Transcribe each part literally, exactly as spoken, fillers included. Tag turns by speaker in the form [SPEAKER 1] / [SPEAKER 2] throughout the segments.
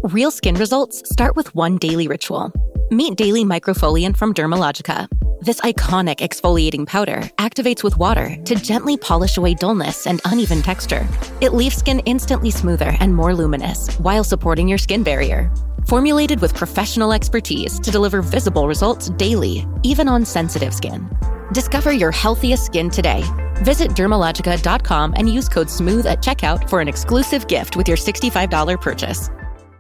[SPEAKER 1] Real skin results start with one daily ritual. Meet Daily Microfoliant from Dermalogica. This iconic exfoliating powder activates with water to gently polish away dullness and uneven texture. It leaves skin instantly smoother and more luminous while supporting your skin barrier. Formulated with professional expertise to deliver visible results daily, even on sensitive skin. Discover your healthiest skin today. Visit Dermalogica dot com and use code SMOOTH at checkout for an exclusive gift with your sixty-five dollars purchase.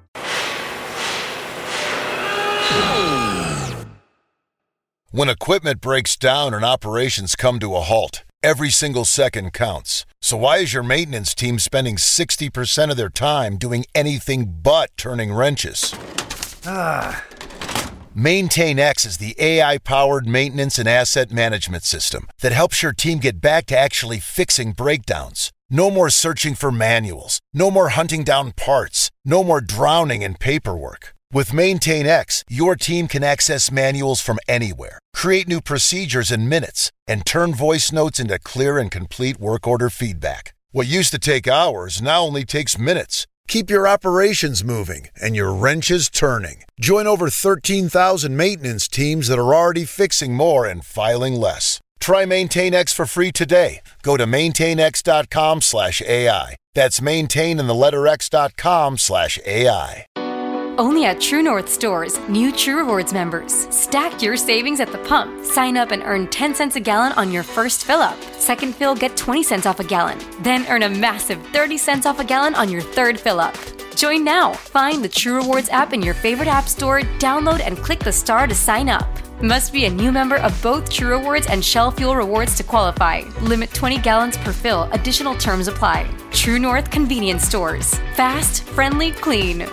[SPEAKER 2] When equipment breaks down and operations come to a halt, every single second counts. So why is your maintenance team spending sixty percent of their time doing anything but turning wrenches? Ah. MaintainX is the A I-powered maintenance and asset management system that helps your team get back to actually fixing breakdowns. No more searching for manuals. No more hunting down parts. No more drowning in paperwork. With MaintainX, your team can access manuals from anywhere, create new procedures in minutes, and turn voice notes into clear and complete work order feedback. What used to take hours now only takes minutes. Keep your operations moving and your wrenches turning. Join over thirteen thousand maintenance teams that are already fixing more and filing less. Try MaintainX for free today. Go to maintainx.com slash AI. That's maintain in the letter X dot com slash AI.
[SPEAKER 3] Only at True North stores, new True Rewards members. Stack your savings at the pump. Sign up and earn ten cents a gallon on your first fill-up. Second fill, get twenty cents off a gallon. Then earn a massive thirty cents off a gallon on your third fill-up. Join now. Find the True Rewards app in your favorite app store, download and click the star to sign up. Must be a new member of both True Rewards and Shell Fuel Rewards to qualify. Limit twenty gallons per fill. Additional terms apply. True North Convenience Stores. Fast, friendly, clean.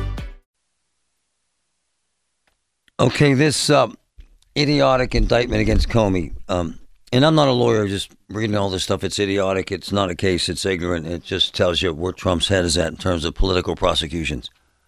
[SPEAKER 4] Okay, this uh, idiotic indictment against Comey, um, and I'm not a lawyer, just reading all this stuff. It's idiotic. It's not a case. It's ignorant. It just tells you where Trump's head is at in terms of political prosecutions.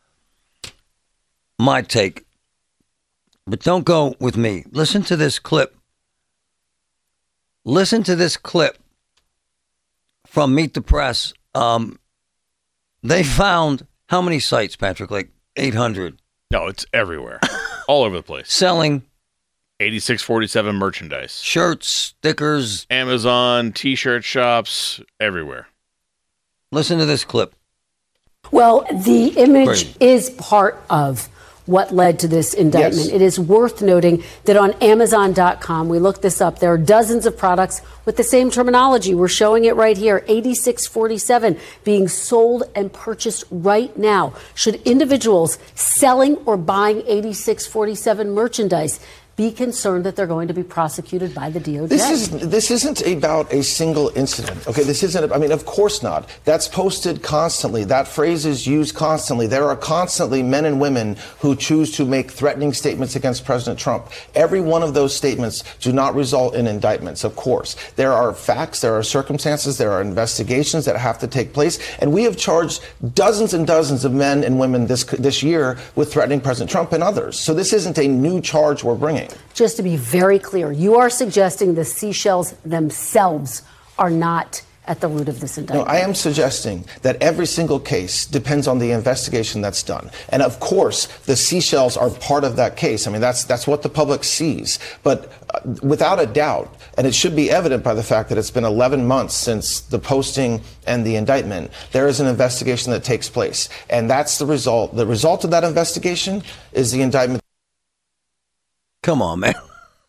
[SPEAKER 4] My take, but don't go with me. Listen to this clip. Listen to this clip from Meet the Press. Um, they found how many sites, Patrick? Like eight hundred.
[SPEAKER 5] No, it's everywhere. All over the place.
[SPEAKER 4] Selling
[SPEAKER 5] eighty-six forty-seven merchandise.
[SPEAKER 4] Shirts, stickers.
[SPEAKER 5] Amazon, T-shirt shops, everywhere.
[SPEAKER 4] Listen to this clip.
[SPEAKER 6] Well, the image
[SPEAKER 4] Great.
[SPEAKER 6] is part of what led to this indictment.
[SPEAKER 7] Yes.
[SPEAKER 6] It is worth noting that on Amazon dot com, we looked this up, there are dozens of products with the same terminology. We're showing it right here, eighty-six forty-seven being sold and purchased right now. Should individuals selling or buying eighty-six forty-seven merchandise be concerned that they're going to be prosecuted by the D O J?
[SPEAKER 7] This is this isn't about a single incident. Okay, this isn't. I mean, of course not. That's posted constantly. That phrase is used constantly. There are constantly men and women who choose to make threatening statements against President Trump. Every one of those statements do not result in indictments. Of course, there are facts, there are circumstances, there are investigations that have to take place, and we have charged dozens and dozens of men and women this this year with threatening President Trump and others. So this isn't a new charge we're bringing.
[SPEAKER 6] Just to be very clear, you are suggesting the seashells themselves are not at the root of this
[SPEAKER 7] No,
[SPEAKER 6] indictment.
[SPEAKER 7] I am suggesting that every single case depends on the investigation that's done. And of course, the seashells are part of that case. I mean, that's that's what the public sees. But uh, without a doubt, and it should be evident by the fact that it's been eleven months since the posting and the indictment, there is an investigation that takes place. And that's the result. The result of that investigation is the indictment.
[SPEAKER 4] Come on, man.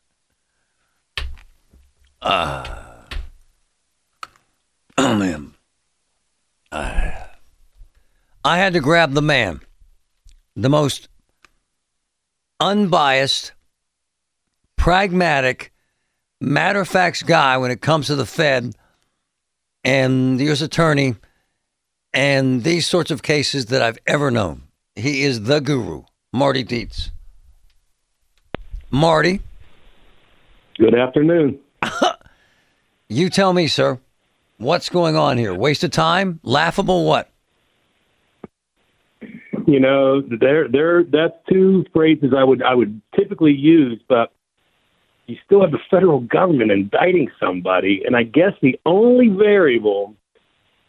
[SPEAKER 4] Uh, oh, man. Uh, I had to grab the man, the most unbiased, pragmatic, matter-of-fact guy when it comes to the Fed and the U S attorney and these sorts of cases that I've ever known. He is the guru, Marty Dietz. Marty.
[SPEAKER 8] Good afternoon.
[SPEAKER 4] You tell me, sir, what's going on here? Waste of time? Laughable what?
[SPEAKER 8] You know, there, there. That's two phrases I would, I would typically use, but you still have the federal government indicting somebody, and I guess the only variable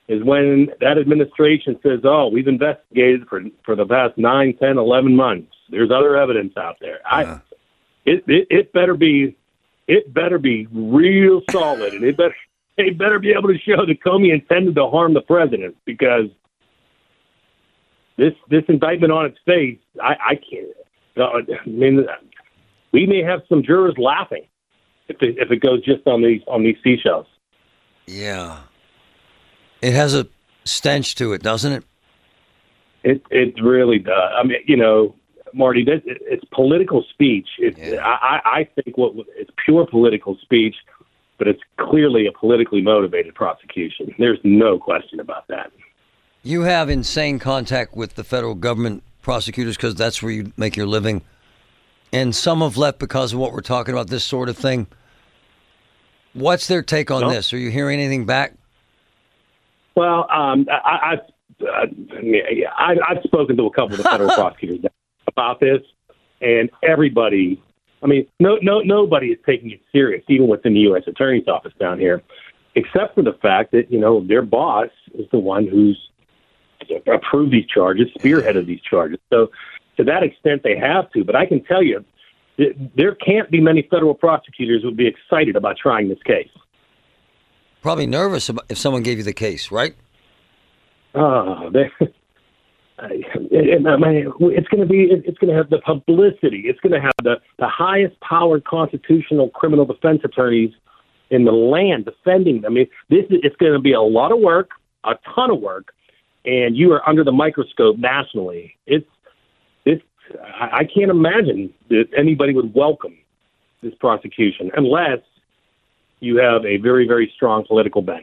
[SPEAKER 8] is when that administration says, oh, we've investigated for for the past nine, ten, eleven months. There's other evidence out there.
[SPEAKER 4] Uh-huh.
[SPEAKER 8] I, it, it it better be it better be real solid, and it better they better be able to show that Comey intended to harm the president, because this this indictment on its face, I, I can't. I mean, we may have some jurors laughing if it, if it goes just on these on these seashells.
[SPEAKER 4] Yeah. It has a stench to it, doesn't it?
[SPEAKER 8] It it really does. I mean, you know, Marty, that, it, it's political speech. It,
[SPEAKER 4] Yeah.
[SPEAKER 8] I, I think what it's pure political speech, but it's clearly a politically motivated prosecution. There's no question about that.
[SPEAKER 4] You have insane contact with the federal government prosecutors because that's where you make your living. And some have left because of what we're talking about, this sort of thing. What's their take on
[SPEAKER 8] No.
[SPEAKER 4] this? Are you hearing anything back?
[SPEAKER 8] Well, um, I, I, uh, I, I've spoken to a couple of the federal prosecutors about this, and everybody, I mean, no, no, nobody is taking it serious, even within the U S Attorney's Office down here, except for the fact that, you know, their boss is the one who's approved these charges, spearheaded these charges. So to that extent, they have to. But I can tell you, there can't be many federal prosecutors who would be excited about trying this case.
[SPEAKER 4] Probably nervous if someone gave you the case, right?
[SPEAKER 8] Oh, they, I, I mean, it's going to be, it's going to have the publicity. It's going to have the, the highest powered constitutional criminal defense attorneys in the land defending them. I mean, this is, it's going to be a lot of work, a ton of work, and you are under the microscope nationally. It's, it's, I, I can't imagine that anybody would welcome this prosecution unless you have a very, very strong political bent.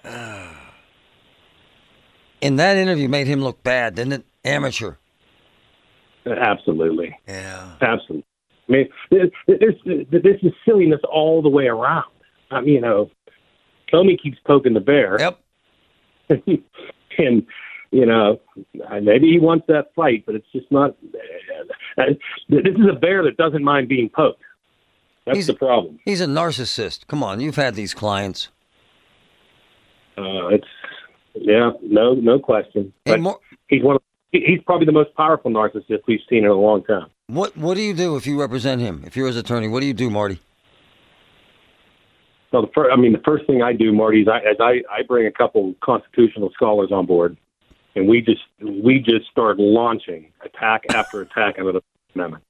[SPEAKER 4] In that interview made him look bad, didn't it? Amateur.
[SPEAKER 8] Absolutely.
[SPEAKER 4] Yeah.
[SPEAKER 8] Absolutely. I mean, there's, there's, this is silliness all the way around. I mean, you know, Comey keeps poking the bear.
[SPEAKER 4] Yep.
[SPEAKER 8] And, you know, maybe he wants that fight, but it's just not. Uh, this is a bear that doesn't mind being poked. That's
[SPEAKER 4] He's-
[SPEAKER 8] the problem.
[SPEAKER 4] He's a narcissist. Come on, you've had these clients.
[SPEAKER 8] Uh, it's yeah, no, no question.
[SPEAKER 4] Hey,
[SPEAKER 8] But
[SPEAKER 4] Mar-
[SPEAKER 8] he's one. Of, he's probably the most powerful narcissist we've seen in a long time.
[SPEAKER 4] What What do you do if you represent him? If you're his attorney, what do you do, Marty?
[SPEAKER 8] So the first, I mean, the first thing I do, Marty, is I, is I, I bring a couple constitutional scholars on board, and we just we just start launching attack after attack under the Amendment.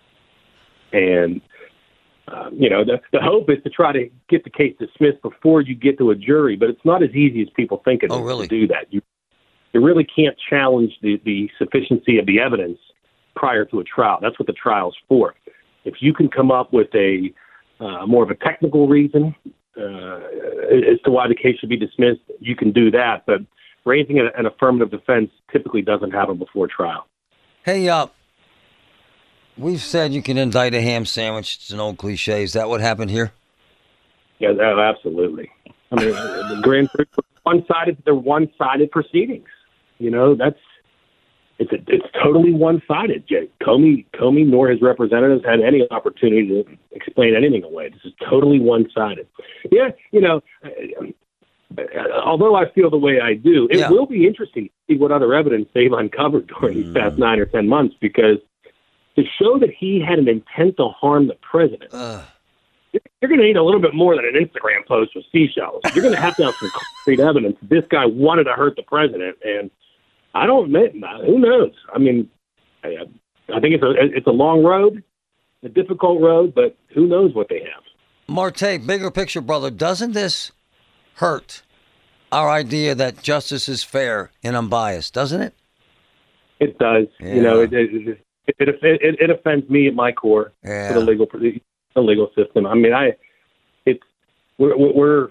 [SPEAKER 8] And um, you know, the, the hope is to try to get the case dismissed before you get to a jury, but it's not as easy as people think it
[SPEAKER 4] Oh,
[SPEAKER 8] is
[SPEAKER 4] really?
[SPEAKER 8] to do that. You you really can't challenge the, the sufficiency of the evidence prior to a trial. That's what the trial's for. If you can come up with a uh, more of a technical reason uh, as to why the case should be dismissed, you can do that. But raising a, an affirmative defense typically doesn't happen before trial.
[SPEAKER 4] Hey, uh, we've said you can indict a ham sandwich. It's an old cliche. Is that what happened here?
[SPEAKER 8] Yeah, oh, absolutely. I mean, the grand jury, one-sided. They're one-sided proceedings. You know, that's it's a, it's totally one-sided. Jay Comey, Comey, nor his representatives had any opportunity to explain anything away. This is totally one-sided. Yeah, you know, although I feel the way I do, it
[SPEAKER 4] Yeah.
[SPEAKER 8] will be interesting to see what other evidence they've uncovered during these past nine or ten months, because to show that he had an intent to harm the president,
[SPEAKER 4] Uh,
[SPEAKER 8] you're going to need a little bit more than an Instagram post with seashells. You're going to have to have some concrete evidence that this guy wanted to hurt the president. And I don't admit, who knows? I mean, I, I think it's a it's a long road, a difficult road, but who knows what they have.
[SPEAKER 4] Marte, bigger picture, brother, doesn't this hurt our idea that justice is fair and unbiased, doesn't it?
[SPEAKER 8] It does.
[SPEAKER 4] Yeah.
[SPEAKER 8] You know, it it, it it it it offends me at my core
[SPEAKER 4] Yeah.
[SPEAKER 8] for the legal the legal system. I mean, I it's we're we're.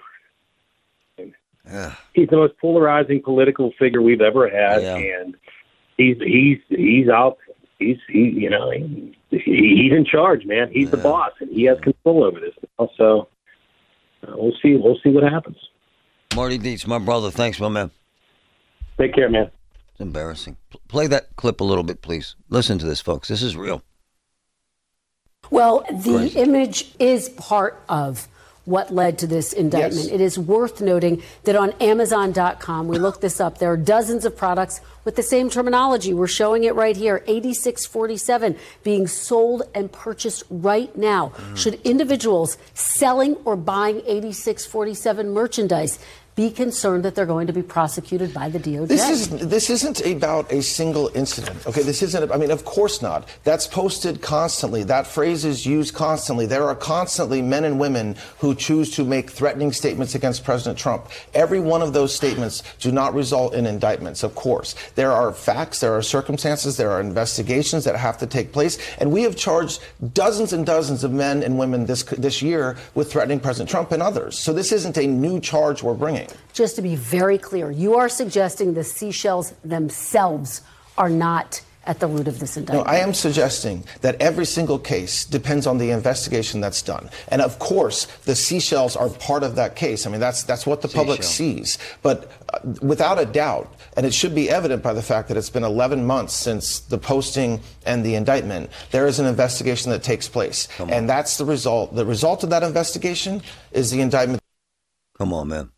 [SPEAKER 4] Yeah.
[SPEAKER 8] He's the most polarizing political figure we've ever had,
[SPEAKER 4] Yeah.
[SPEAKER 8] and he's he's he's out. He's he you know he, he's in charge, man. He's the
[SPEAKER 4] Yeah.
[SPEAKER 8] boss, and he has control over this now. So uh, we'll see. We'll see what happens.
[SPEAKER 4] Marty Dietz, my brother. Thanks, my man.
[SPEAKER 8] Take care, man.
[SPEAKER 4] It's embarrassing. P- play that clip a little bit, please. Listen to this, folks. This is real.
[SPEAKER 6] Well, the
[SPEAKER 4] Crazy.
[SPEAKER 6] image is part of what led to this indictment.
[SPEAKER 7] Yes.
[SPEAKER 6] It is worth noting that on Amazon dot com, we looked this up, there are dozens of products with the same terminology. We're showing it right here, eighty-six forty-seven being sold and purchased right now. Mm. Should individuals selling or buying eighty-six forty-seven merchandise be concerned that they're going to be prosecuted by the D O J?
[SPEAKER 7] This is this isn't about a single incident. Okay, this isn't. I mean, of course not. That's posted constantly. That phrase is used constantly. There are constantly men and women who choose to make threatening statements against President Trump. Every one of those statements do not result in indictments. Of course, there are facts, there are circumstances, there are investigations that have to take place, and we have charged dozens and dozens of men and women this this year with threatening President Trump and others. So this isn't a new charge we're bringing.
[SPEAKER 6] Just to be very clear, you are suggesting the seashells themselves are not at the root of this indictment.
[SPEAKER 7] No, I am suggesting that every single case depends on the investigation that's done. And of course, the seashells are part of that case. I mean, that's that's what the public sees. But uh, without a doubt, and it should be evident by the fact that it's been eleven months since the posting and the indictment, there is an investigation that takes place. And that's the result. The result of that investigation is the indictment.
[SPEAKER 4] Come on, man.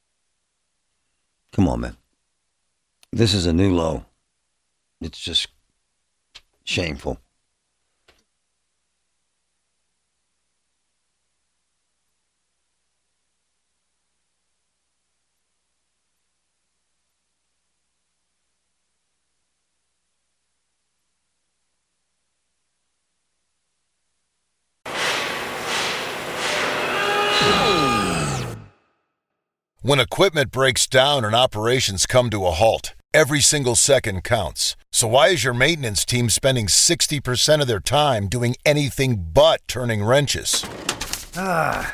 [SPEAKER 4] Come on, man. This is a new low. It's just shameful.
[SPEAKER 2] When equipment breaks down and operations come to a halt, every single second counts. So why is your maintenance team spending sixty percent of their time doing anything but turning wrenches? Ah.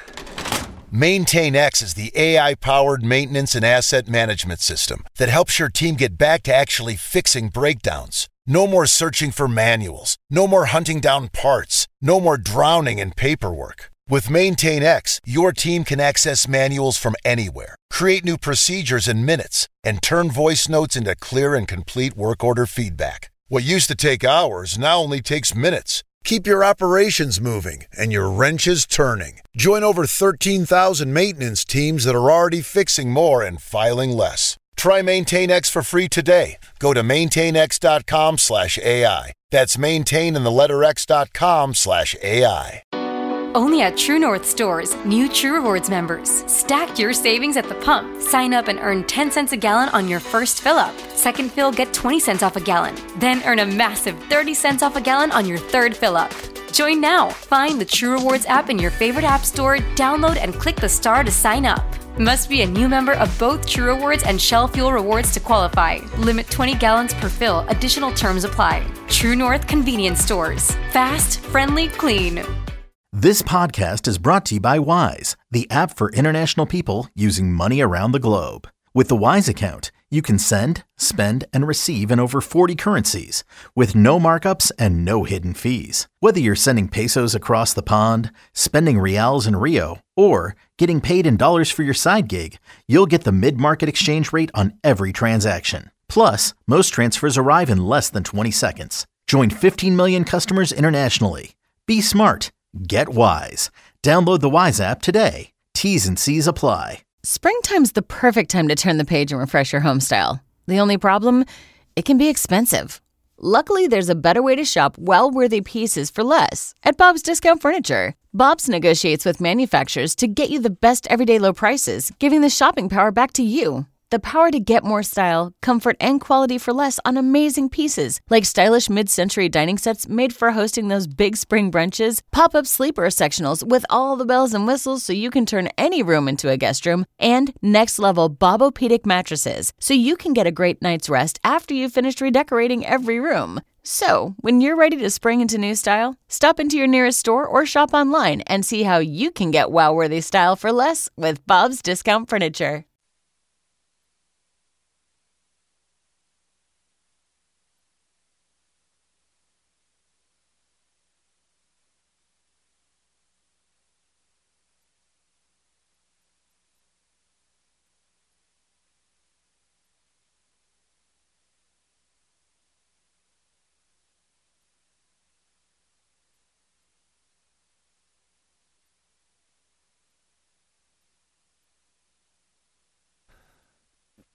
[SPEAKER 2] MaintainX is the A I-powered maintenance and asset management system that helps your team get back to actually fixing breakdowns. No more searching for manuals. No more hunting down parts. No more drowning in paperwork. With MaintainX, your team can access manuals from anywhere, create new procedures in minutes, and turn voice notes into clear and complete work order feedback. What used to take hours now only takes minutes. Keep your operations moving and your wrenches turning. Join over thirteen thousand maintenance teams that are already fixing more and filing less. Try MaintainX for free today. Go to maintainx.com slash AI. That's maintain and the letter x.com slash AI.
[SPEAKER 3] Only at True North stores, new True Rewards members. Stack your savings at the pump. Sign up and earn ten cents a gallon on your first fill-up. Second fill, get twenty cents off a gallon. Then earn a massive thirty cents off a gallon on your third fill-up. Join now. Find the True Rewards app in your favorite app store, download and click the star to sign up. Must be a new member of both True Rewards and Shell Fuel Rewards to qualify. Limit twenty gallons per fill. Additional terms apply. True North Convenience Stores. Fast, friendly, clean.
[SPEAKER 9] This podcast is brought to you by Wise, the app for international people using money around the globe. With the Wise account, you can send, spend, and receive in over forty currencies with no markups and no hidden fees. Whether you're sending pesos across the pond, spending reals in Rio, or getting paid in dollars for your side gig, you'll get the mid-market exchange rate on every transaction. Plus, most transfers arrive in less than twenty seconds. Join fifteen million customers internationally. Be smart. Get Wise. Download the Wise app today. T's and C's apply.
[SPEAKER 10] Springtime's the perfect time to turn the page and refresh your home style. The only problem? It can be expensive. Luckily, there's a better way to shop well-worthy pieces for less at Bob's Discount Furniture. Bob's negotiates with manufacturers to get you the best everyday low prices, giving the shopping power back to you. The power to get more style, comfort, and quality for less on amazing pieces, like stylish mid-century dining sets made for hosting those big spring brunches, pop-up sleeper sectionals with all the bells and whistles so you can turn any room into a guest room, and next-level Bobopedic mattresses so you can get a great night's rest after you've finished redecorating every room. So, when you're ready to spring into new style, stop into your nearest store or shop online and see how you can get wow-worthy style for less with Bob's Discount Furniture.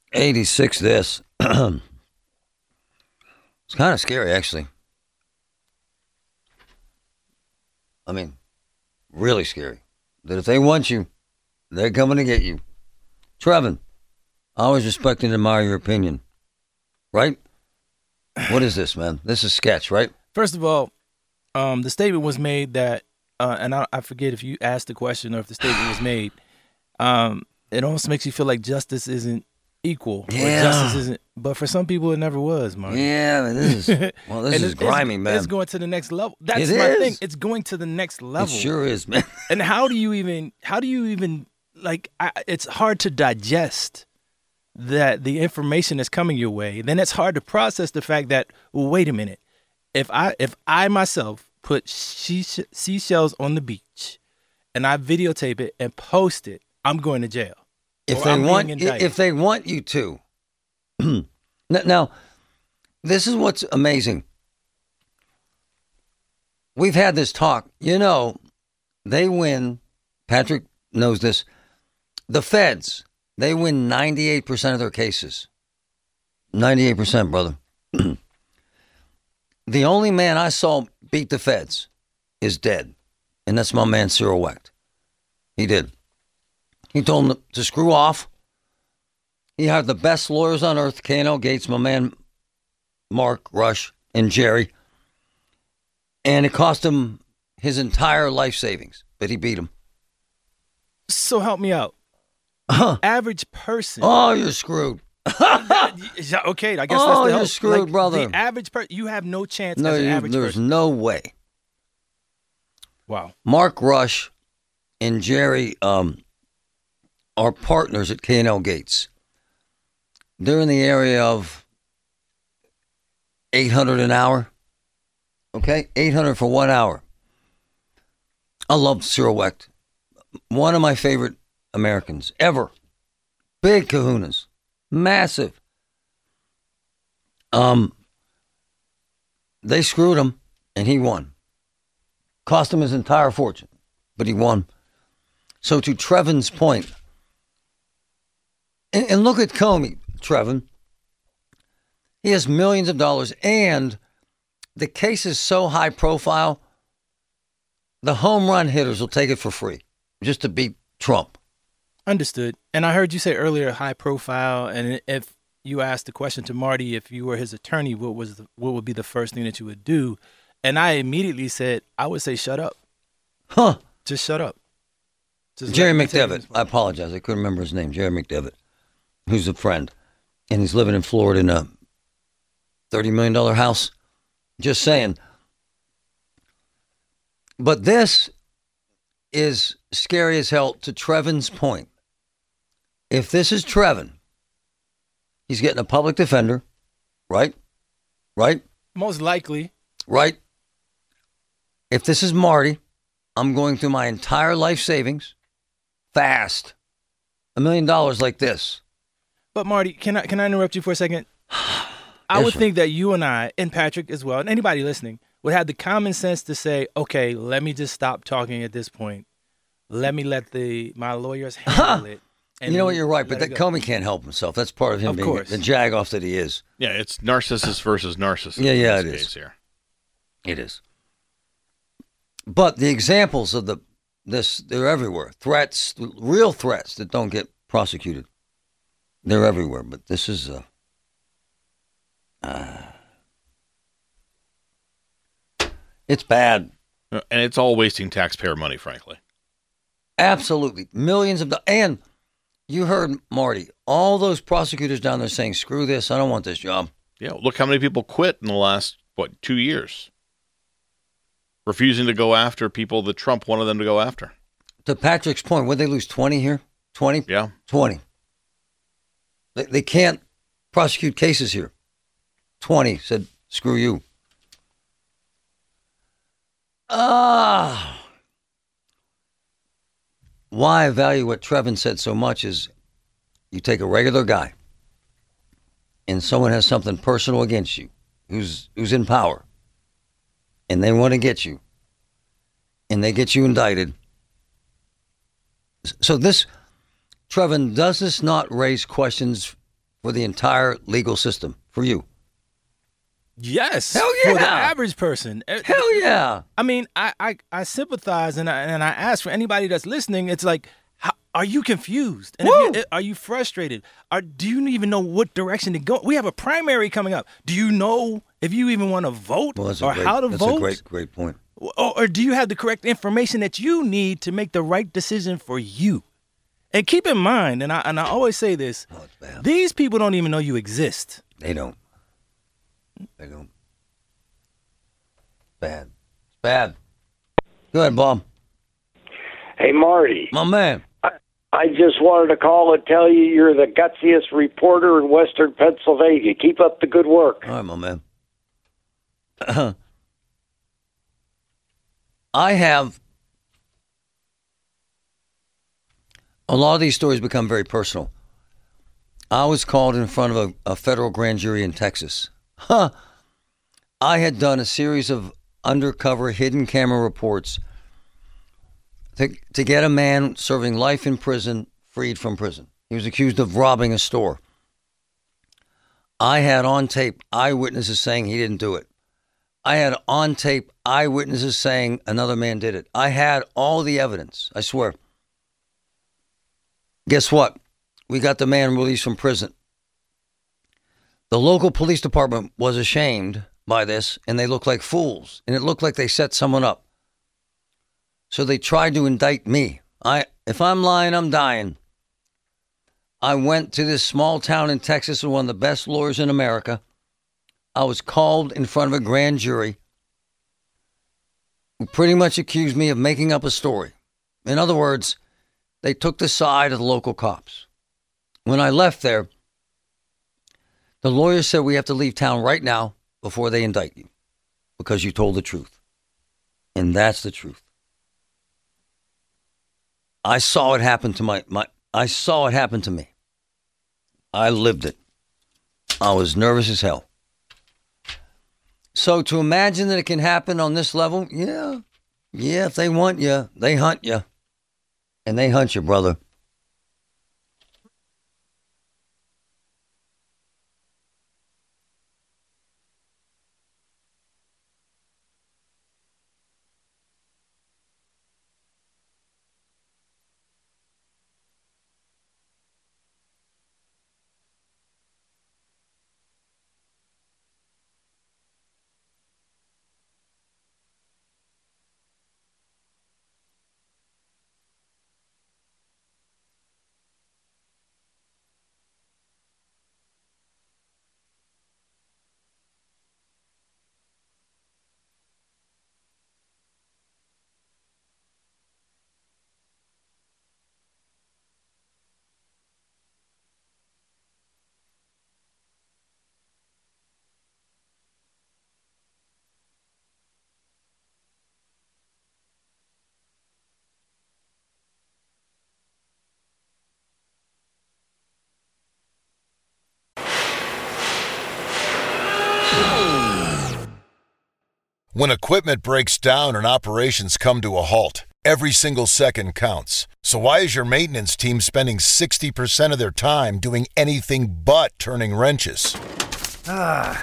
[SPEAKER 4] eighty-six this. It's kind of scary, actually. I mean, really scary. That if they want you, they're coming to get you. Trevin, I always respect and admire your opinion. Right? What is this, man? This is sketch, right?
[SPEAKER 11] First of all, um, the statement was made that, uh, and I, I forget if you asked the question or if the statement was made. Um, it almost makes you feel like justice isn't equal.
[SPEAKER 4] Yeah.
[SPEAKER 11] Or justice isn't. But for some people, it never was, Mark.
[SPEAKER 4] Yeah, man, this is well, this is
[SPEAKER 11] it's,
[SPEAKER 4] grimy,
[SPEAKER 11] it's,
[SPEAKER 4] man.
[SPEAKER 11] It's going to the next level. That's
[SPEAKER 4] It
[SPEAKER 11] my
[SPEAKER 4] is.
[SPEAKER 11] thing. It's going to the next level.
[SPEAKER 4] It sure is, man.
[SPEAKER 11] And how do you even? How do you even like? I, it's hard to digest that the information is coming your way. Then it's hard to process the fact that, well, wait a minute. If I if I myself put she- seashells on the beach and I videotape it and post it, I'm going to jail.
[SPEAKER 4] If
[SPEAKER 11] Or
[SPEAKER 4] they
[SPEAKER 11] I'm
[SPEAKER 4] want,
[SPEAKER 11] being indicted.
[SPEAKER 4] if they want you to. Now- Now, this is what's amazing. We've had this talk. You know, they win. Patrick knows this. The feds, they win ninety-eight percent of their cases. ninety-eight percent, brother. The only man I saw beat the feds is dead, and that's my man Cyril Wecht. He did. He told them to screw off. He hired the best lawyers on earth, K and L Gates, my man Mark Rush, and Jerry. And it cost him his entire life savings, but he beat him.
[SPEAKER 11] So help me out.
[SPEAKER 4] Huh.
[SPEAKER 11] Average person.
[SPEAKER 4] Oh, you're screwed.
[SPEAKER 11] Yeah, okay, I guess
[SPEAKER 4] Oh,
[SPEAKER 11] that's the
[SPEAKER 4] you're
[SPEAKER 11] help.
[SPEAKER 4] screwed,
[SPEAKER 11] Like,
[SPEAKER 4] brother.
[SPEAKER 11] The average person, you have no chance
[SPEAKER 4] No,
[SPEAKER 11] as an
[SPEAKER 4] you,
[SPEAKER 11] average
[SPEAKER 4] there's
[SPEAKER 11] person.
[SPEAKER 4] no way.
[SPEAKER 11] Wow.
[SPEAKER 4] Mark Rush and Jerry um, are partners at K and L Gates. They're in the area of eight hundred an hour. Okay, eight hundred for one hour. I love Cyril Wecht. One of my favorite Americans ever. Big kahunas. Massive. Um, they screwed him, and he won. Cost him his entire fortune, but he won. So to Trevin's point, and, and look at Comey, Trevin. He has millions of dollars, and the case is so high profile, the home run hitters will take it for free just to beat Trump.
[SPEAKER 11] Understood. And I heard you say earlier high profile, and if you asked the question to Marty, if you were his attorney, what was the, what would be the first thing that you would do? And I immediately said, I would say shut up.
[SPEAKER 4] Huh.
[SPEAKER 11] Just shut up. Just
[SPEAKER 4] Jerry
[SPEAKER 11] let me take
[SPEAKER 4] McDevitt.
[SPEAKER 11] this
[SPEAKER 4] I apologize. I couldn't remember his name. Jerry McDevitt, who's a friend. And he's living in Florida in a thirty million dollars house. Just saying. But this is scary as hell to Trevin's point. If this is Trevin, he's getting a public defender, right? Right?
[SPEAKER 11] Most likely.
[SPEAKER 4] Right? If this is Marty, I'm going through my entire life savings fast. A million dollars like this.
[SPEAKER 11] But Marty, can I can I interrupt you for a second? I
[SPEAKER 4] Yes,
[SPEAKER 11] would
[SPEAKER 4] sir.
[SPEAKER 11] think that you and I, and Patrick as well, and anybody listening, would have the common sense to say, okay, let me just stop talking at this point. Let me let the my lawyers handle it. And
[SPEAKER 4] You know what? You're right, but
[SPEAKER 11] let
[SPEAKER 4] that
[SPEAKER 11] it go.
[SPEAKER 4] Comey can't help himself. That's part of him
[SPEAKER 11] Of
[SPEAKER 4] being
[SPEAKER 11] course.
[SPEAKER 4] the jagoff that he is.
[SPEAKER 5] Yeah, it's narcissist versus narcissist.
[SPEAKER 4] Yeah, yeah,
[SPEAKER 5] in
[SPEAKER 4] it
[SPEAKER 5] this
[SPEAKER 4] is.
[SPEAKER 5] case Here.
[SPEAKER 4] It is. But the examples of the this they're everywhere. Threats, real threats that don't get prosecuted. They're everywhere. But this is uh, uh it's bad.
[SPEAKER 5] And it's all wasting taxpayer money, frankly.
[SPEAKER 4] Absolutely. Millions of dollars. And you heard Marty, all those prosecutors down there saying, screw this, I don't want this job.
[SPEAKER 5] Yeah, look how many people quit in the last, what, two years? Refusing to go after people that Trump wanted them to go after.
[SPEAKER 4] To Patrick's point, would they lose twenty here? twenty?
[SPEAKER 5] Yeah.
[SPEAKER 4] twenty. They, they can't prosecute cases here. twenty said, screw you. Ah. Why I value what Trevin said so much is you take a regular guy and someone has something personal against you who's who's in power and they want to get you and they get you indicted. So this, Trevin, does this not raise questions for the entire legal system for you.
[SPEAKER 11] Yes.
[SPEAKER 4] Hell yeah.
[SPEAKER 11] For the average person.
[SPEAKER 4] Hell yeah.
[SPEAKER 11] I mean, I, I, I sympathize and I, and I ask for anybody that's listening, it's like, how, are you confused? And if you, are you frustrated? Are, do you even know what direction to go? We have a primary coming up. Do you know if you even want to vote
[SPEAKER 4] well,
[SPEAKER 11] or
[SPEAKER 4] great,
[SPEAKER 11] how to
[SPEAKER 4] that's
[SPEAKER 11] vote?
[SPEAKER 4] That's a great, great point.
[SPEAKER 11] Or, or do you have the correct information that you need to make the right decision for you? And keep in mind, and I and I always say this,
[SPEAKER 4] oh, it's bad.
[SPEAKER 11] These people don't even know you exist.
[SPEAKER 4] They don't. They don't. Bad. It's bad. Go ahead, Bob.
[SPEAKER 12] Hey, Marty.
[SPEAKER 4] My man.
[SPEAKER 12] I, I just wanted to call and tell you you're the gutsiest reporter in Western Pennsylvania. Keep up the good work.
[SPEAKER 4] All right, my man. I have... A lot of these stories become very personal. I was called in front of a, a federal grand jury in Texas. Huh. I had done a series of undercover hidden camera reports to, to get a man serving life in prison freed from prison. He was accused of robbing a store. I had on tape eyewitnesses saying he didn't do it. I had on tape eyewitnesses saying another man did it. I had all the evidence, I swear. Guess what? We got the man released from prison. The local police department was ashamed by this, and they looked like fools, and it looked like they set someone up. So they tried to indict me. I, if I'm lying, I'm dying. I went to this small town in Texas with one of the best lawyers in America. I was called in front of a grand jury who pretty much accused me of making up a story. In other words, they took the side of the local cops. When I left there, the lawyer said we have to leave town right now before they indict you because you told the truth. And that's the truth. I saw it happen to my, my I saw it happen to me. I lived it. I was nervous as hell. So to imagine that it can happen on this level, yeah. Yeah, if they want you, they hunt you. And they hunt you, brother.
[SPEAKER 2] When equipment breaks down and operations come to a halt, every single second counts. So why is your maintenance team spending sixty percent of their time doing anything but turning wrenches? Ah.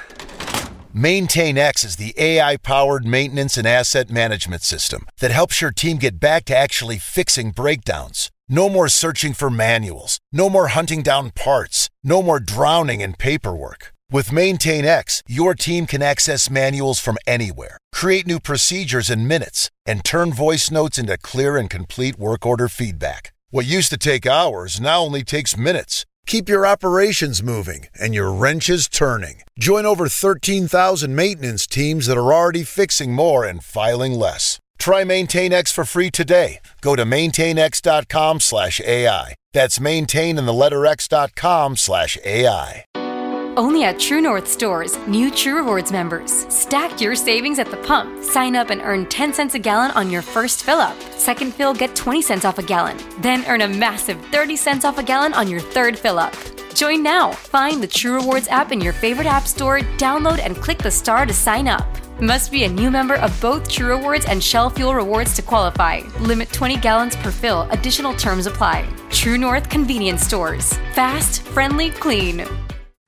[SPEAKER 2] MaintainX is the A I-powered maintenance and asset management system that helps your team get back to actually fixing breakdowns. No more searching for manuals. No more hunting down parts. No more drowning in paperwork. With MaintainX, your team can access manuals from anywhere, create new procedures in minutes, and turn voice notes into clear and complete work order feedback. What used to take hours now only takes minutes. Keep your operations moving and your wrenches turning. Join over thirteen thousand maintenance teams that are already fixing more and filing less. Try MaintainX for free today. Go to maintainx.com slash AI. That's maintain and the letter x.com slash AI.
[SPEAKER 3] Only at True North stores, new True Rewards members. Stack your savings at the pump. Sign up and earn ten cents a gallon on your first fill-up. Second fill, get twenty cents off a gallon. Then earn a massive thirty cents off a gallon on your third fill-up. Join now. Find the True Rewards app in your favorite app store, download and click the star to sign up. Must be a new member of both True Rewards and Shell Fuel Rewards to qualify. Limit twenty gallons per fill. Additional terms apply. True North Convenience Stores. Fast, friendly, clean.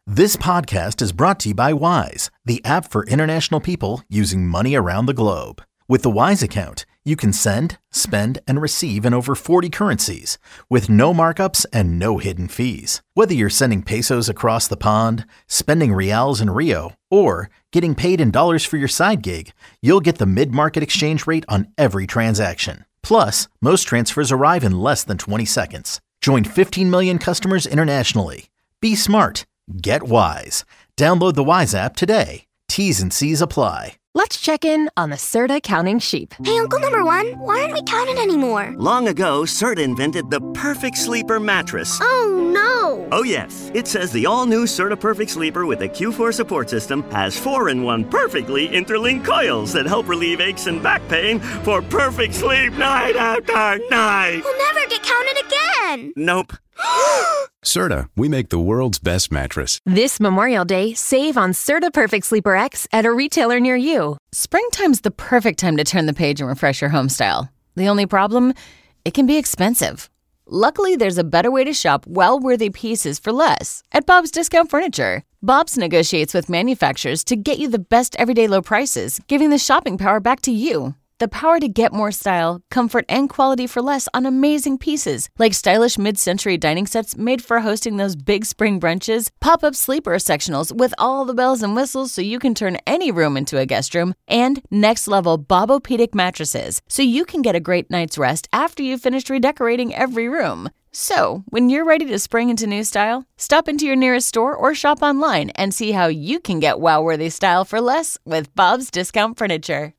[SPEAKER 9] This podcast is brought to you by Wise, the app for international people using money around the globe. With the Wise account, you can send, spend, and receive in over forty currencies with no markups and no hidden fees. Whether you're sending pesos across the pond, spending reals in Rio, or getting paid in dollars for your side gig, you'll get the mid-market exchange rate on every transaction. Plus, most transfers arrive in less than twenty seconds. Join fifteen million customers internationally. Be smart. Get Wise. Download the Wise app today. T's and C's apply.
[SPEAKER 13] Let's check in on the Serta counting sheep.
[SPEAKER 14] Hey, Uncle Number One, why aren't we counting anymore?
[SPEAKER 15] Long ago, Serta invented the perfect sleeper mattress.
[SPEAKER 14] Oh, no.
[SPEAKER 15] Oh, yes. It says the all-new Serta Perfect Sleeper with the Q four support system has four-in-one perfectly interlinked coils that help relieve aches and back pain for perfect sleep night after night.
[SPEAKER 14] We'll never get counted again.
[SPEAKER 15] Nope.
[SPEAKER 16] Serta, we make the world's best mattress.
[SPEAKER 13] This Memorial Day, save on Serta Perfect Sleeper X at a retailer near you.
[SPEAKER 10] Springtime's the perfect time to turn the page and refresh your home style. The only problem? It can be expensive. Luckily, there's a better way to shop well-worthy pieces for less at Bob's Discount Furniture. Bob's negotiates with manufacturers to get you the best everyday low prices, giving the shopping power back to you. The power to get more style, comfort, and quality for less on amazing pieces, like stylish mid-century dining sets made for hosting those big spring brunches, pop-up sleeper sectionals with all the bells and whistles so you can turn any room into a guest room, and next-level Bobopedic mattresses so you can get a great night's rest after you've finished redecorating every room. So, when you're ready to spring into new style, stop into your nearest store or shop online and see how you can get wow-worthy style for less with Bob's Discount Furniture.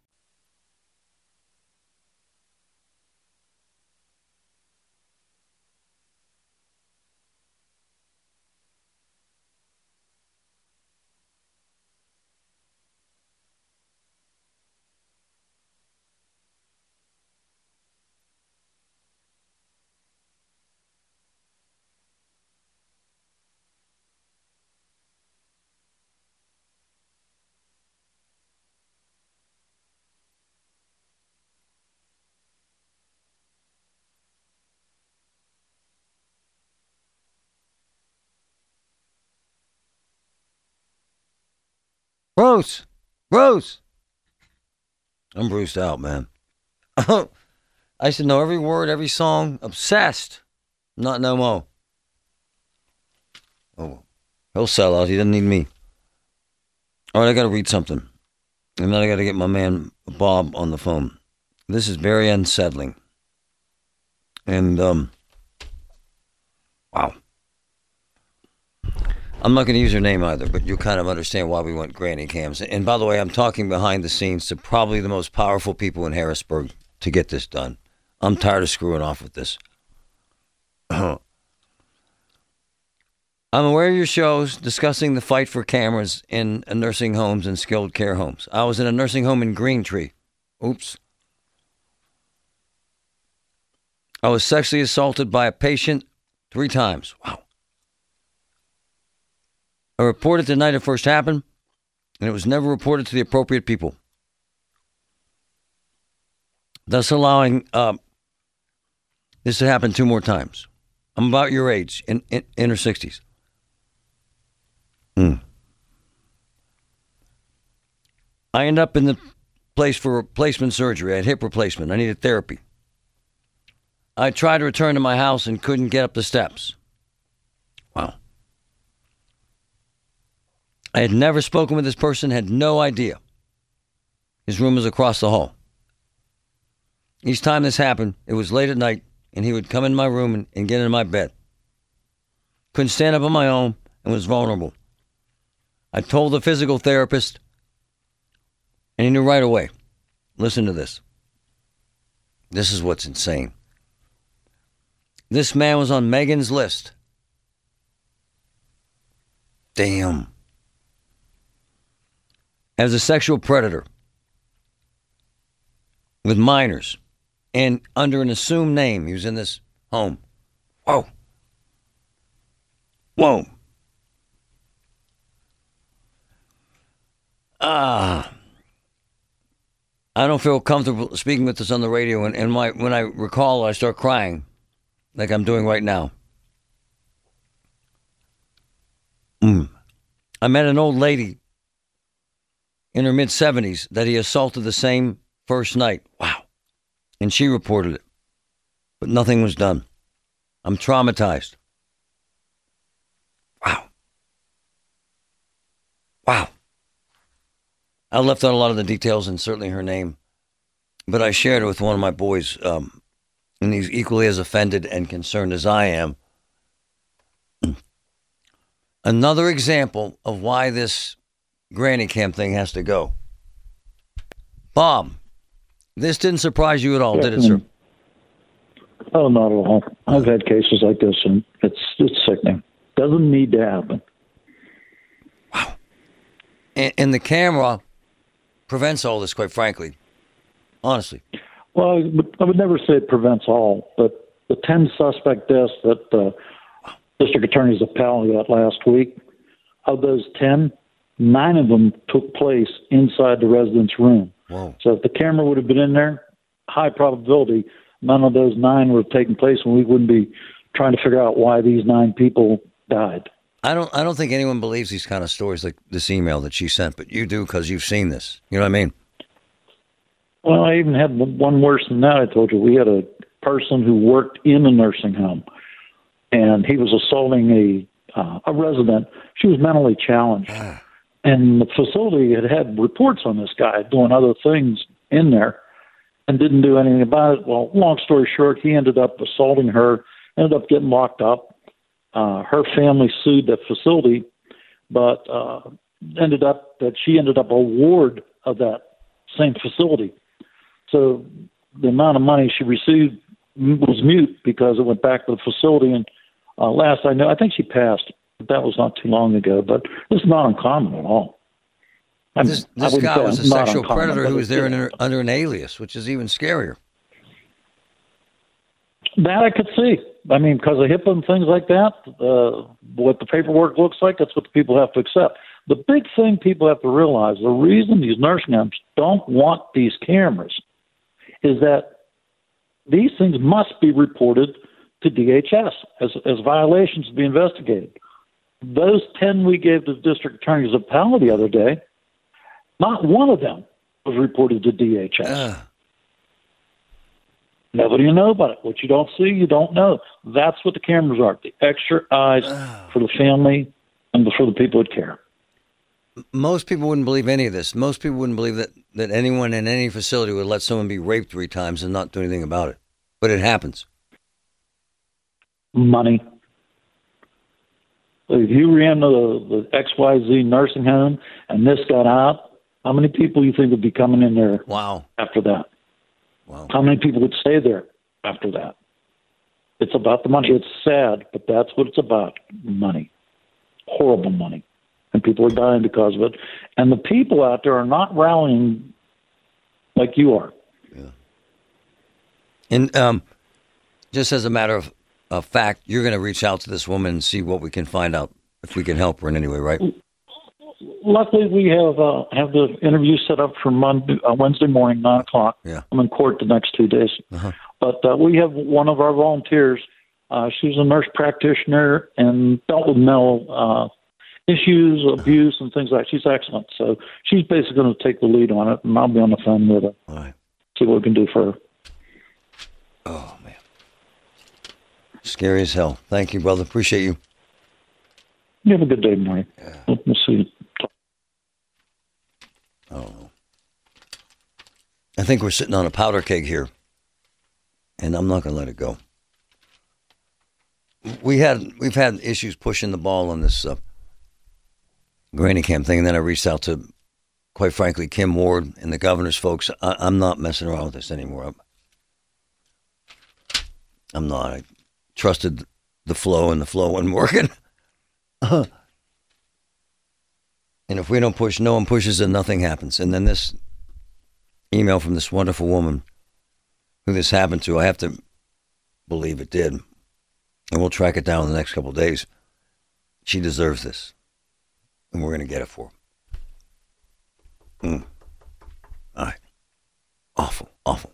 [SPEAKER 4] Bruce! Bruce! I'm bruised out, man. I used to know every word, every song. Obsessed. Not no more. Oh, he'll sell out. He doesn't need me. All right, I got to read something. And then I got to get my man Bob on the phone. This is very unsettling. And, um, wow. I'm not going to use her name either, but you'll kind of understand why we went granny cams. And by the way, I'm talking behind the scenes to probably the most powerful people in Harrisburg to get this done. I'm tired of screwing off with this. I'm aware of your shows discussing the fight for cameras in nursing homes and skilled care homes. I was in a nursing home in Greentree. Oops. I was sexually assaulted by a patient three times. Wow. I reported the night it first happened, and it was never reported to the appropriate people, thus allowing uh, this to happen two more times. I'm about your age, in, in, in her sixties. Mm. I ended up in the place for replacement surgery. I had hip replacement. I needed therapy. I tried to return to my house and couldn't get up the steps. Wow. I had never spoken with this person, had no idea. His room was across the hall. Each time this happened, it was late at night, and he would come in my room and, and get in my bed. Couldn't stand up on my own and was vulnerable. I told the physical therapist, and he knew right away. Listen to this. This is what's insane. This man was on Megan's list. Damn. As a sexual predator with minors and under an assumed name. He was in this home. Whoa. Whoa. Ah. I don't feel comfortable speaking with this on the radio, and, and my, when I recall, I start crying like I'm doing right now. Mm. I met an old lady in her mid-seventies that he assaulted the same first night. Wow. And she reported it. But nothing was done. I'm traumatized. Wow. Wow. I left out a lot of the details and certainly her name. But I shared it with one of my boys, um, and he's equally as offended and concerned as I am. Another example of why this granny cam thing has to go. Bob, this didn't surprise you at all, did it, sir?
[SPEAKER 17] Oh, not at all. I've had cases like this, and it's it's sickening. Doesn't need to happen.
[SPEAKER 4] Wow. And, and the camera prevents all this, quite frankly. Honestly.
[SPEAKER 17] Well, I would, I would never say it prevents all, but the ten suspect deaths that the uh, district attorney's appellate got last week, of those ten, nine of them took place inside the resident's room.
[SPEAKER 4] Whoa.
[SPEAKER 17] So if the camera would have been in there, high probability none of those nine would have taken place, and we wouldn't be trying to figure out why these nine people died.
[SPEAKER 4] I don't I don't think anyone believes these kind of stories like this email that she sent, but you do because you've seen this. You know what I mean?
[SPEAKER 17] Well, I even had one worse than that. I told you we had a person who worked in a nursing home, and he was assaulting a uh, a resident. She was mentally challenged, and the facility had had reports on this guy doing other things in there, and didn't do anything about it. Well, long story short, he ended up assaulting her, ended up getting locked up. Uh, her family sued the facility, but uh, ended up that she ended up a ward of that same facility. So the amount of money she received was mute because it went back to the facility. And uh, last I know, I think she passed, but that was not too long ago. But this is not uncommon at all. I mean,
[SPEAKER 4] This, this guy was a sexual predator who was there in, under an alias, which is even scarier.
[SPEAKER 17] That I could see. I mean, because of HIPAA and things like that, uh, what the paperwork looks like, that's what the people have to accept. The big thing people have to realize, the reason these nursing homes don't want these cameras is that these things must be reported to D H S as, as violations to be investigated. Those ten we gave to the district attorney's appellate the other day, not one of them was reported to D H S. Uh. Nobody will know about it. What you don't see, you don't know. That's what the cameras are, the extra eyes uh. for the family and for the people that care.
[SPEAKER 4] Most people wouldn't believe any of this. Most people wouldn't believe that, that anyone in any facility would let someone be raped three times and not do anything about it. But it happens.
[SPEAKER 17] Money. If you ran the, the X Y Z nursing home and this got out, how many people do you think would be coming in there
[SPEAKER 4] wow.
[SPEAKER 17] after that?
[SPEAKER 4] Wow.
[SPEAKER 17] How many people would stay there after that? It's about the money. It's sad, but that's what it's about, money. Horrible money. And people are dying because of it. And the people out there are not rallying like you are.
[SPEAKER 4] Yeah. And um, just as a matter of, of fact, you're going to reach out to this woman and see what we can find out, if we can help her in any way, right?
[SPEAKER 17] Luckily, we have uh, have the interview set up for Monday, uh, Wednesday morning, nine o'clock.
[SPEAKER 4] Yeah.
[SPEAKER 17] I'm in court the next two days.
[SPEAKER 4] Uh-huh.
[SPEAKER 17] But uh, we have one of our volunteers. Uh, she's a nurse practitioner and dealt with mental uh, issues, abuse, and things like that. She's excellent. So she's basically going to take the lead on it, and I'll be on the phone with her.
[SPEAKER 4] All right.
[SPEAKER 17] See what we can do for her.
[SPEAKER 4] Oh, man. Scary as hell. Thank you, brother. Appreciate you.
[SPEAKER 17] You have a good day, Mike.
[SPEAKER 4] Yeah.
[SPEAKER 17] We'll see you.
[SPEAKER 4] I don't know. I think we're sitting on a powder keg here, and I'm not going to let it go. We had we've had issues pushing the ball on this uh, granny cam thing, and then I reached out to, quite frankly, Kim Ward and the governor's folks. I, I'm not messing around with this anymore. I'm, I'm not. I trusted the flow, and the flow wasn't working. Uh-huh. And if we don't push, no one pushes and nothing happens. And then this email from this wonderful woman who this happened to, I have to believe it did. And we'll track it down in the next couple of days. She deserves this. And we're going to get it for her. Mm. All right. Awful, awful.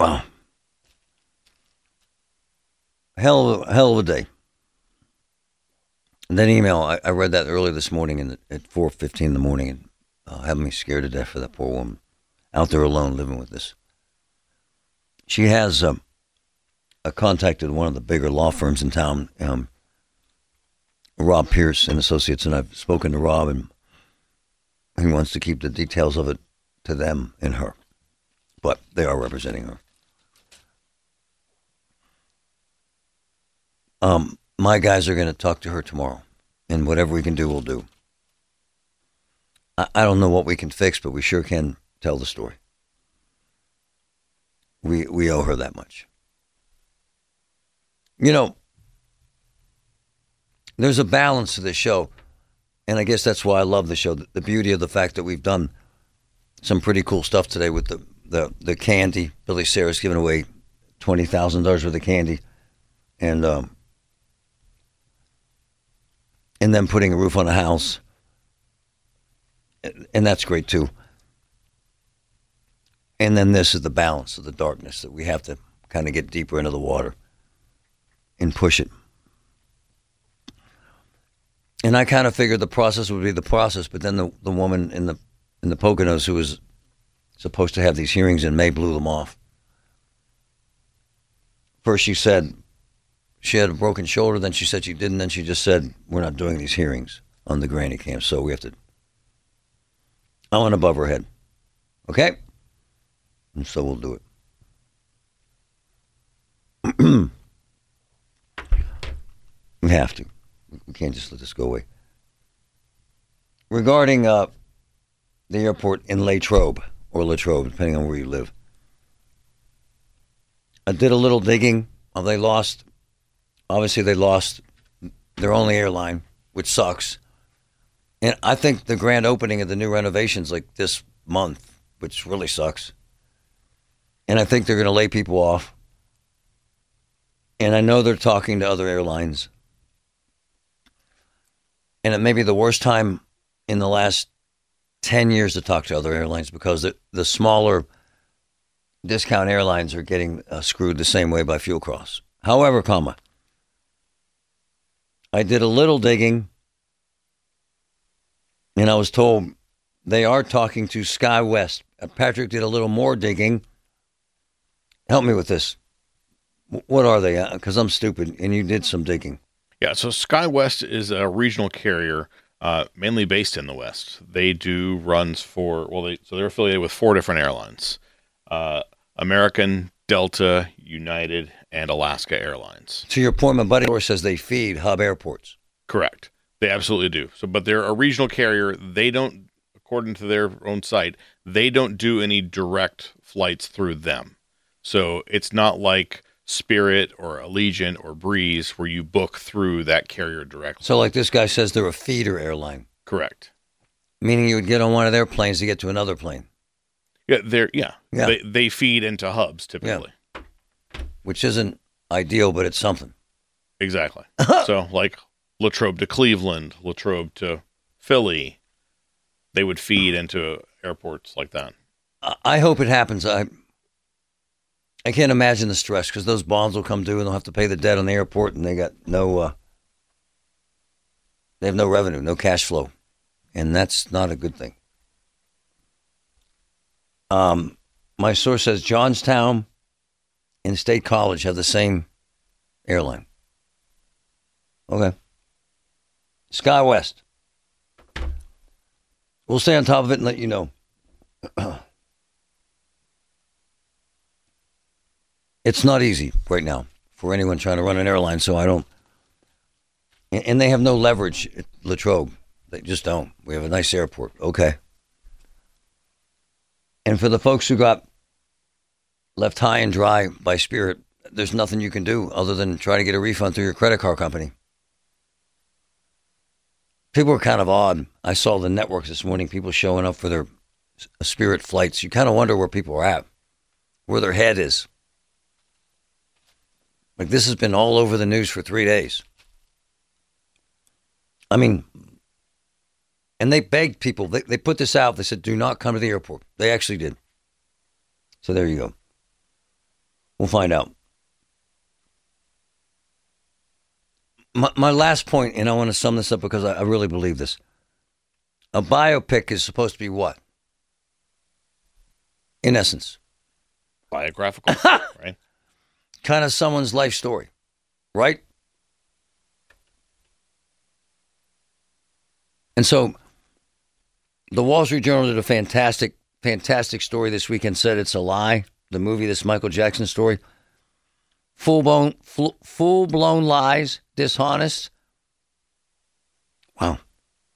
[SPEAKER 4] Wow. Hell of a, hell of a day. And that email, I, I read that early this morning in the, at four fifteen in the morning, and uh, had me scared to death for that poor woman out there alone living with this. She has um, uh, contacted one of the bigger law firms in town, um, Rob Pierce and Associates, and I've spoken to Rob, and he wants to keep the details of it to them and her, but they are representing her. Um, my guys are going to talk to her tomorrow, and whatever we can do, we'll do. I, I don't know what we can fix, but we sure can tell the story. We we owe her that much. You know, there's a balance to this show, and I guess that's why I love the show. The, the beauty of the fact that we've done some pretty cool stuff today with the, the, the candy. Billy Sarah's giving away twenty thousand dollars worth of candy, and um, and then putting a roof on a house, and that's great too. And then this is the balance of the darkness that we have to kind of get deeper into the water and push it. And I kind of figured the process would be the process, but then the, the woman in the in the Poconos who was supposed to have these hearings in May blew them off. First she said she had a broken shoulder, then she said she didn't, then she just said, we're not doing these hearings on the granny cam, so we have to... I went above her head. Okay? And so we'll do it. We have to. We can't just let this go away. Regarding uh, the airport in Latrobe, or Latrobe, depending on where you live. I did a little digging. Well, they lost, obviously they lost their only airline, which sucks. And I think the grand opening of the new renovations like this month, which really sucks. And I think they're going to lay people off. And I know they're talking to other airlines. And it may be the worst time in the last ten years to talk to other airlines because the, the smaller discount airlines are getting uh, screwed the same way by fuel costs. However, comma, I did a little digging, and I was told they are talking to SkyWest. Uh, Patrick did a little more digging. Help me with this. W- what are they? Because I'm stupid, and you did some digging.
[SPEAKER 5] Yeah, so SkyWest is a regional carrier, uh, mainly based in the West. They do runs for, well, they so they're affiliated with four different airlines. Uh, American, Delta, United, and Alaska Airlines.
[SPEAKER 4] To your point, my buddy says they feed hub airports.
[SPEAKER 5] Correct. They absolutely do. So, but they're a regional carrier. They don't, according to their own site, they don't do any direct flights through them. So it's not like Spirit or Allegiant or Breeze where you book through that carrier directly.
[SPEAKER 4] So like this guy says they're a feeder airline.
[SPEAKER 5] Correct.
[SPEAKER 4] Meaning you would get on one of their planes to get to another plane.
[SPEAKER 5] Yeah, they're yeah.
[SPEAKER 4] yeah.
[SPEAKER 5] They they feed into hubs typically.
[SPEAKER 4] Yeah. Which isn't ideal, but it's something.
[SPEAKER 5] Exactly. So like Latrobe to Cleveland, Latrobe to Philly, they would feed into airports like that.
[SPEAKER 4] I hope it happens. I I can't imagine the stress because those bonds will come due and they'll have to pay the debt on the airport and they got no, uh, they have no revenue, no cash flow. And that's not a good thing. Um, my source says Johnstown and State College have the same airline. Okay. SkyWest. We'll stay on top of it and let you know. It's not easy right now for anyone trying to run an airline, so I don't. And they have no leverage at Latrobe. They just don't. We have a nice airport. Okay. And for the folks who got left high and dry by Spirit, there's nothing you can do other than try to get a refund through your credit card company. People are kind of odd. I saw the networks this morning, people showing up for their Spirit flights. You kind of wonder where people are at, where their head is. Like, this has been all over the news for three days. I mean, and they begged people. They, they put this out. They said, do not come to the airport. They actually did. So there you go. We'll find out. My, my last point, and I want to sum this up because I, I really believe this. A biopic is supposed to be what? In essence.
[SPEAKER 5] Biographical, right?
[SPEAKER 4] Kind of someone's life story, right? And so the Wall Street Journal did a fantastic, fantastic story this weekend, said it's a lie. The movie, this Michael Jackson story. Full-blown, full, full-blown lies, dishonest. Wow.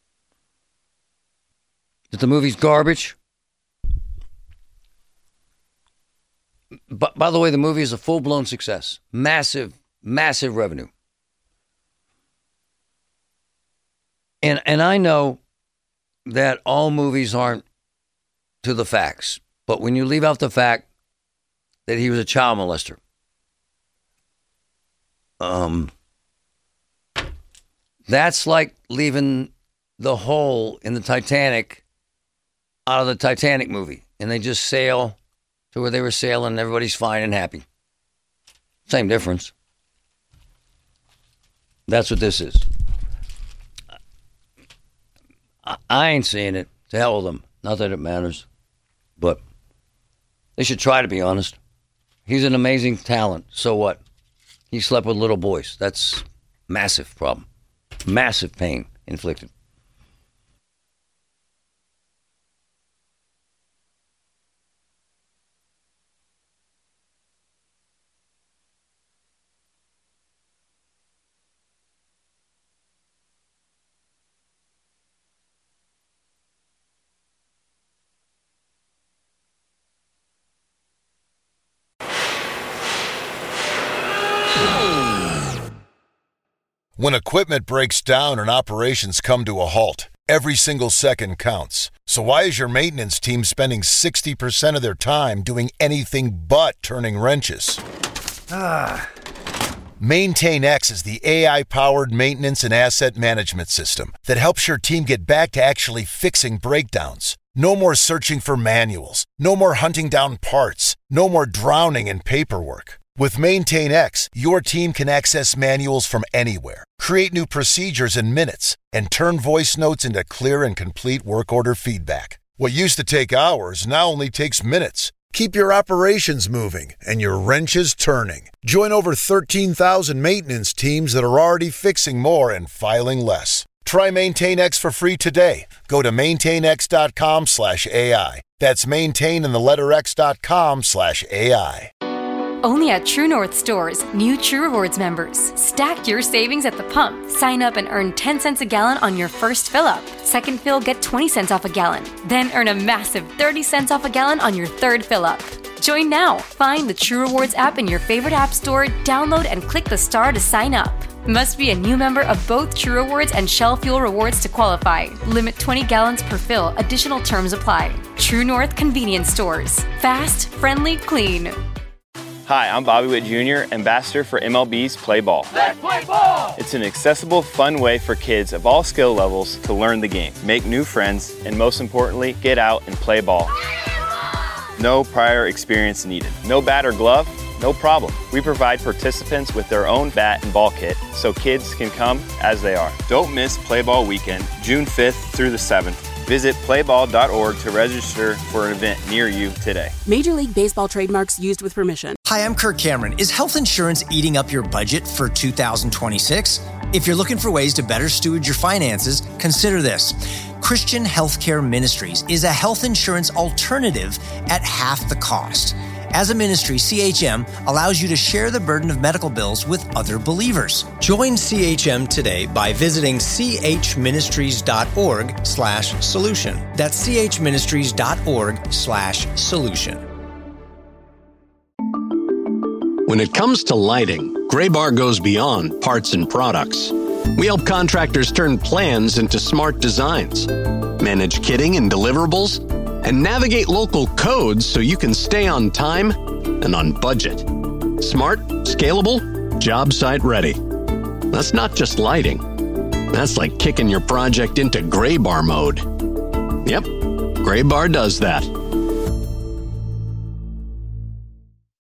[SPEAKER 4] That the movie's garbage. But by the way, the movie is a full-blown success. Massive, massive revenue. And and I know that all movies aren't to the facts. But when you leave out the fact that he was a child molester, um, that's like leaving the hole in the Titanic out of the Titanic movie. And they just sail to where they were sailing and everybody's fine and happy. Same difference. That's what this is. I, I ain't seeing it. To hell with them. Not that it matters. But they should try to be honest. He's an amazing talent. So what? He slept with little boys. That's massive problem. Massive pain inflicted.
[SPEAKER 2] When equipment breaks down and operations come to a halt, every single second counts. So why is your maintenance team spending sixty percent of their time doing anything but turning wrenches? Ah. MaintainX is the A I-powered maintenance and asset management system that helps your team get back to actually fixing breakdowns. No more searching for manuals. No more hunting down parts. No more drowning in paperwork. With MaintainX, your team can access manuals from anywhere, create new procedures in minutes, and turn voice notes into clear and complete work order feedback. What used to take hours now only takes minutes. Keep your operations moving and your wrenches turning. Join over thirteen thousand maintenance teams that are already fixing more and filing less. Try MaintainX for free today. Go to maintainx.com slash AI. That's maintain in the letter X dot com slash AI.
[SPEAKER 3] Only at True North stores, new True Rewards members. Stack your savings at the pump. Sign up and earn ten cents a gallon on your first fill-up. Second fill, get twenty cents off a gallon. Then earn a massive thirty cents off a gallon on your third fill-up. Join now. Find the True Rewards app in your favorite app store, download and click the star to sign up. Must be a new member of both True Rewards and Shell Fuel Rewards to qualify. Limit twenty gallons per fill. Additional terms apply. True North Convenience Stores. Fast, friendly, clean.
[SPEAKER 18] Hi, I'm Bobby Witt Junior, ambassador for M L B's Play Ball. Let's play ball! It's an accessible, fun way for kids of all skill levels to learn the game, make new friends, and most importantly, get out and play ball. No prior experience needed. No bat or glove? No problem. We provide participants with their own bat and ball kit so kids can come as they are. Don't miss Play Ball Weekend, June fifth through the seventh. Visit play ball dot org to register for an event near you today.
[SPEAKER 19] Major League Baseball trademarks used with permission.
[SPEAKER 20] Hi, I'm Kirk Cameron. Is health insurance eating up your budget for two thousand twenty-six? If you're looking for ways to better steward your finances, consider this. Christian Healthcare Ministries is a health insurance alternative at half the cost. As a ministry, C H M allows you to share the burden of medical bills with other believers. Join C H M today by visiting chministries.org slash solution. That's chministries.org slash solution.
[SPEAKER 21] When it comes to lighting, Graybar goes beyond parts and products. We help contractors turn plans into smart designs, manage kitting and deliverables, and navigate local codes so you can stay on time and on budget. Smart, scalable, job site ready. That's not just lighting. That's like kicking your project into Graybar mode. Yep, Graybar does that.